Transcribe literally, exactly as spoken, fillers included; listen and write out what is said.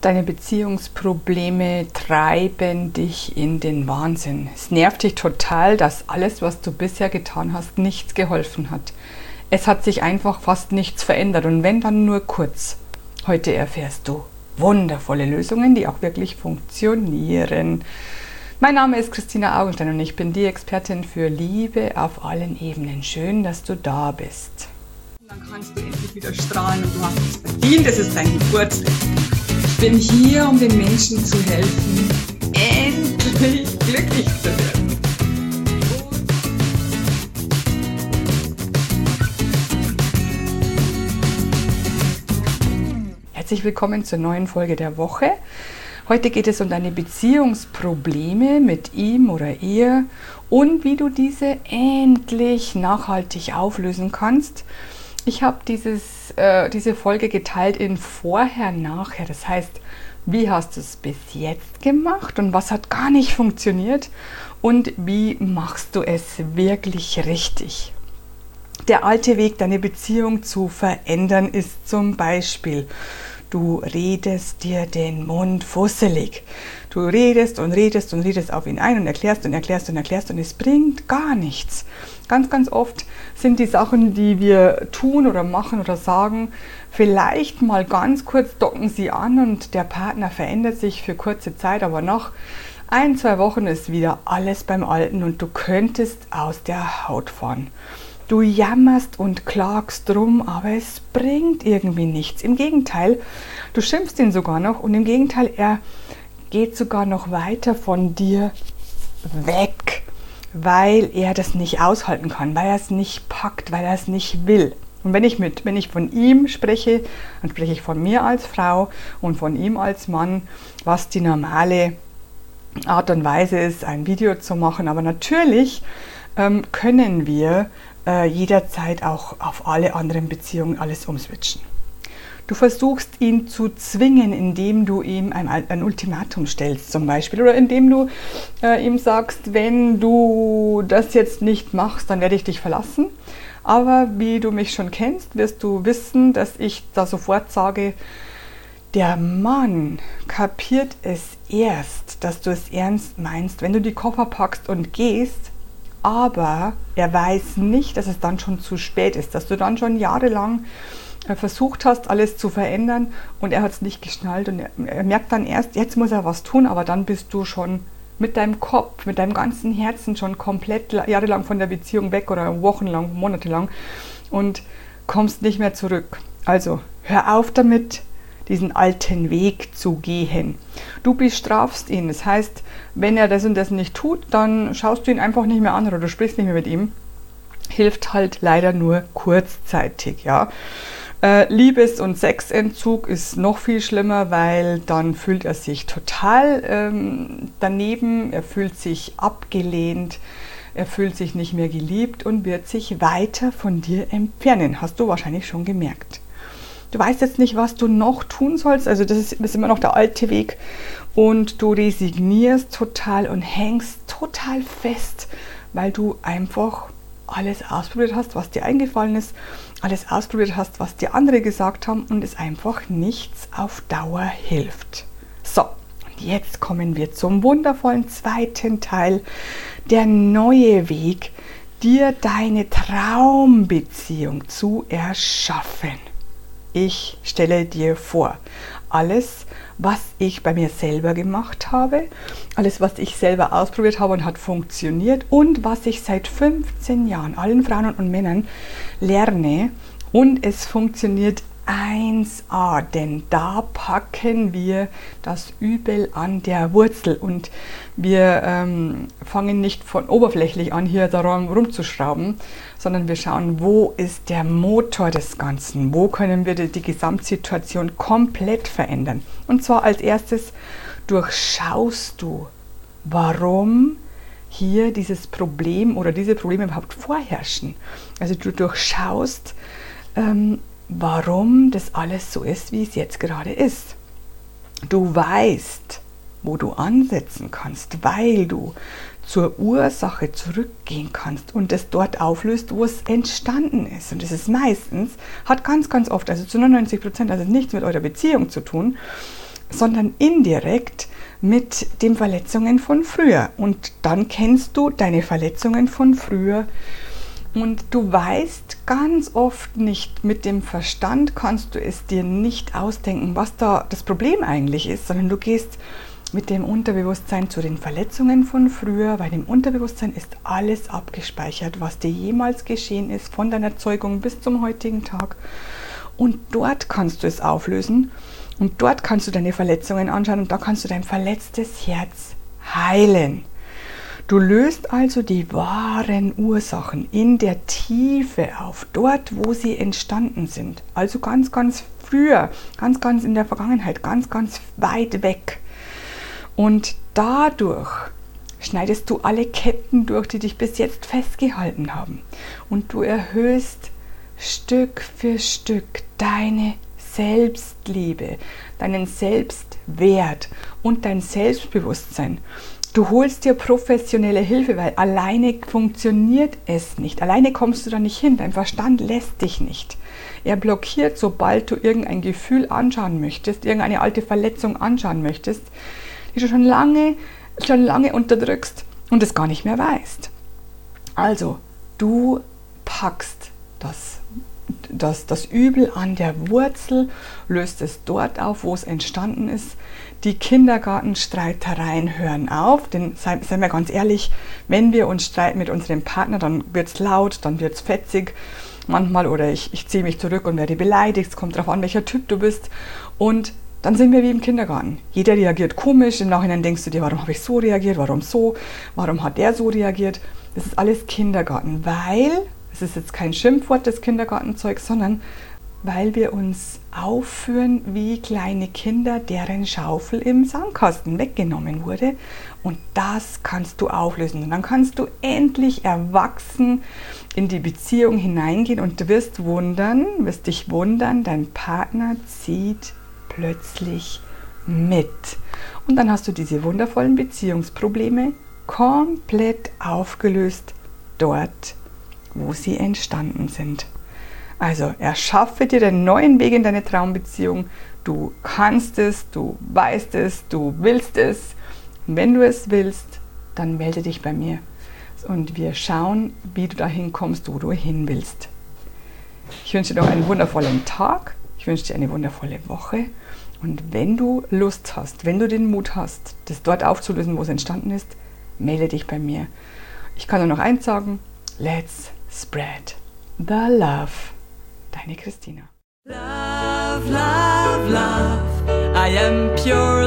Deine Beziehungsprobleme treiben dich in den Wahnsinn. Es nervt dich total, dass alles, was du bisher getan hast, nichts geholfen hat. Es hat sich einfach fast nichts verändert und wenn, dann nur kurz. Heute erfährst du wundervolle Lösungen, die auch wirklich funktionieren. Mein Name ist Christina Augenstein und ich bin die Expertin für Liebe auf allen Ebenen. Schön, dass du da bist. Dann kannst du endlich wieder strahlen und du hast es verdient, es ist dein Geburtstag. Ich bin hier, um den Menschen zu helfen, endlich glücklich zu werden. Herzlich willkommen zur neuen Folge der Woche. Heute geht es um deine Beziehungsprobleme mit ihm oder ihr und wie du diese endlich nachhaltig auflösen kannst. Ich habe dieses, äh, diese Folge geteilt in Vorher, Nachher. Das heißt, wie hast du es bis jetzt gemacht und was hat gar nicht funktioniert und wie machst du es wirklich richtig. Der alte Weg, deine Beziehung zu verändern, ist zum Beispiel: Du redest dir den Mund fusselig. Du redest und redest und redest auf ihn ein und erklärst und erklärst und erklärst und es bringt gar nichts. Ganz, ganz oft sind die Sachen, die wir tun oder machen oder sagen, vielleicht mal ganz kurz docken sie an und der Partner verändert sich für kurze Zeit, aber nach ein, zwei Wochen ist wieder alles beim Alten und du könntest aus der Haut fahren. Du jammerst und klagst drum, aber es bringt irgendwie nichts. Im Gegenteil, du schimpfst ihn sogar noch und im Gegenteil, er geht sogar noch weiter von dir weg, weil er das nicht aushalten kann, weil er es nicht packt, weil er es nicht will. Und wenn ich, mit, wenn ich von ihm spreche, dann spreche ich von mir als Frau und von ihm als Mann, was die normale Art und Weise ist, ein Video zu machen. Aber natürlich ähm, können wir äh, jederzeit auch auf alle anderen Beziehungen alles umswitchen. Du versuchst ihn zu zwingen, indem du ihm ein, ein Ultimatum stellst zum Beispiel oder indem du äh, ihm sagst, wenn du das jetzt nicht machst, dann werde ich dich verlassen. Aber wie du mich schon kennst, wirst du wissen, dass ich da sofort sage, der Mann kapiert es erst, dass du es ernst meinst, wenn du die Koffer packst und gehst, aber er weiß nicht, dass es dann schon zu spät ist, dass du dann schon jahrelang versucht hast, alles zu verändern und er hat es nicht geschnallt und er, er merkt dann erst, jetzt muss er was tun, aber dann bist du schon mit deinem Kopf, mit deinem ganzen Herzen schon komplett jahrelang von der Beziehung weg oder wochenlang, monatelang und kommst nicht mehr zurück. Also hör auf damit, diesen alten Weg zu gehen. Du bestrafst ihn, das heißt, wenn er das und das nicht tut, dann schaust du ihn einfach nicht mehr an oder du sprichst nicht mehr mit ihm. Hilft halt leider nur kurzzeitig, ja. Äh, Liebes- und Sexentzug ist noch viel schlimmer, weil dann fühlt er sich total ähm, daneben, er fühlt sich abgelehnt, er fühlt sich nicht mehr geliebt und wird sich weiter von dir entfernen. Hast du wahrscheinlich schon gemerkt. Du weißt jetzt nicht, was du noch tun sollst, also das ist, das ist immer noch der alte Weg und du resignierst total und hängst total fest, weil du einfach alles ausprobiert hast, was dir eingefallen ist, alles ausprobiert hast, was dir andere gesagt haben und es einfach nichts auf Dauer hilft. So, und jetzt kommen wir zum wundervollen zweiten Teil, der neue Weg, dir deine Traumbeziehung zu erschaffen. Ich stelle dir vor, alles, was ich bei mir selber gemacht habe, alles, was ich selber ausprobiert habe und hat funktioniert und was ich seit fünfzehn Jahren allen Frauen und Männern lerne und es funktioniert eins a, denn da packen wir das Übel an der Wurzel und wir ähm, fangen nicht von oberflächlich an, hier daran rumzuschrauben, sondern wir schauen, wo ist der Motor des Ganzen, wo können wir die, die Gesamtsituation komplett verändern. Und zwar als erstes durchschaust du, warum hier dieses Problem oder diese Probleme überhaupt vorherrschen. Also du durchschaust, ähm, warum das alles so ist, wie es jetzt gerade ist. Du weißt, wo du ansetzen kannst, weil du zur Ursache zurückgehen kannst und es dort auflöst, wo es entstanden ist. Und das ist meistens, hat ganz, ganz oft, also zu neunundneunzig Prozent, also nichts mit eurer Beziehung zu tun, sondern indirekt mit den Verletzungen von früher. Und dann kennst du deine Verletzungen von früher und du weißt ganz oft nicht, mit dem Verstand kannst du es dir nicht ausdenken, was da das Problem eigentlich ist, sondern du gehst mit dem Unterbewusstsein zu den Verletzungen von früher, weil im Unterbewusstsein ist alles abgespeichert, was dir jemals geschehen ist, von deiner Zeugung bis zum heutigen Tag. Und dort kannst du es auflösen und dort kannst du deine Verletzungen anschauen und da kannst du dein verletztes Herz heilen. Du löst also die wahren Ursachen in der Tiefe auf, dort wo sie entstanden sind. Also ganz, ganz früher, ganz, ganz in der Vergangenheit, ganz, ganz weit weg. Und dadurch schneidest du alle Ketten durch, die dich bis jetzt festgehalten haben. Und du erhöhst Stück für Stück deine Selbstliebe, deinen Selbstwert und dein Selbstbewusstsein. Du holst dir professionelle Hilfe, weil alleine funktioniert es nicht. Alleine kommst du da nicht hin. Dein Verstand lässt dich nicht. Er blockiert, sobald du irgendein Gefühl anschauen möchtest, irgendeine alte Verletzung anschauen möchtest, die du schon lange, schon lange unterdrückst und es gar nicht mehr weißt. Also, du packst das, das, das Übel an der Wurzel, löst es dort auf, wo es entstanden ist. Die Kindergartenstreitereien hören auf, denn seien wir ganz ehrlich, wenn wir uns streiten mit unserem Partner, dann wird es laut, dann wird es fetzig manchmal oder ich, ich ziehe mich zurück und werde beleidigt, es kommt darauf an, welcher Typ du bist und dann sind wir wie im Kindergarten. Jeder reagiert komisch, im Nachhinein denkst du dir, warum habe ich so reagiert, warum so, warum hat der so reagiert. Das ist alles Kindergarten, weil, es ist jetzt kein Schimpfwort, das Kindergartenzeug, sondern weil wir uns aufführen wie kleine Kinder, deren Schaufel im Sandkasten weggenommen wurde. Und das kannst du auflösen. Und dann kannst du endlich erwachsen in die Beziehung hineingehen und du wirst wundern, wirst dich wundern, dein Partner zieht plötzlich mit. Und dann hast du diese wundervollen Beziehungsprobleme komplett aufgelöst, dort, wo sie entstanden sind. Also erschaffe dir den neuen Weg in deine Traumbeziehung. Du kannst es, du weißt es, du willst es. Und wenn du es willst, dann melde dich bei mir. Und wir schauen, wie du dahin kommst, wo du hin willst. Ich wünsche dir noch einen wundervollen Tag. Ich wünsche dir eine wundervolle Woche. Und wenn du Lust hast, wenn du den Mut hast, das dort aufzulösen, wo es entstanden ist, melde dich bei mir. Ich kann nur noch eins sagen. Let's spread the love. Deine Christina. Love, love, love, I am pure